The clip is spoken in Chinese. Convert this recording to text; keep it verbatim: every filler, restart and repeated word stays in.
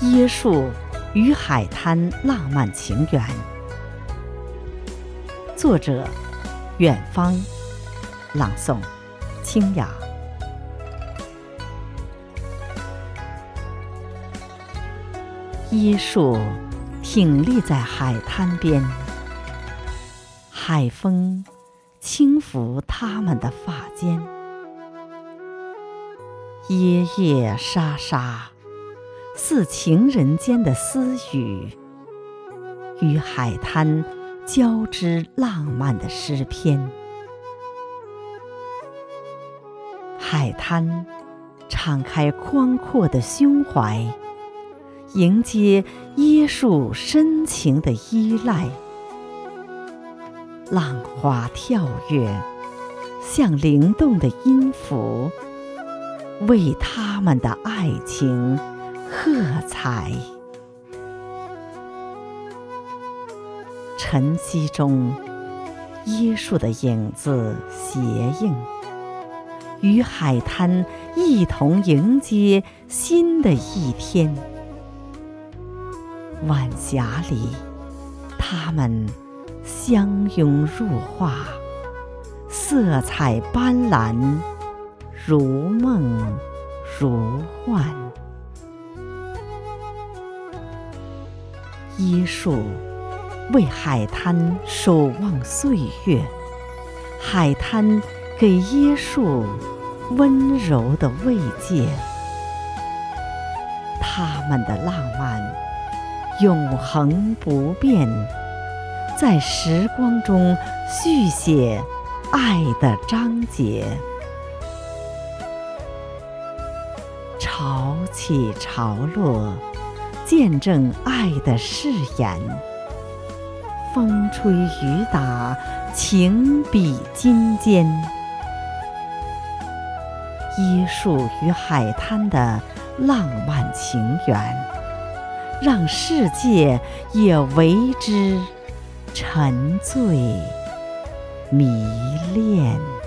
椰树与海滩浪漫情缘。作者：远方，朗诵：清雅。椰树挺立在海滩边，海风轻拂它们的发间，椰叶沙沙，似情人间的私语，与海滩交织浪漫的诗篇。海滩敞开宽阔的胸怀，迎接椰树深情的依赖。浪花跳跃，像灵动的音符，为他们的爱情喝彩。晨曦中，椰树的影子斜映，与海滩一同迎接新的一天。晚霞里，它们相拥入画，色彩斑斓，如梦如幻。椰树为海滩守望岁月，海滩给椰树温柔的慰藉。它们的浪漫永恒不变，在时光中续写爱的章节。潮起潮落，见证爱的誓言。风吹雨打，情比金坚。椰树与海滩的浪漫情缘，让世界也为之沉醉迷恋。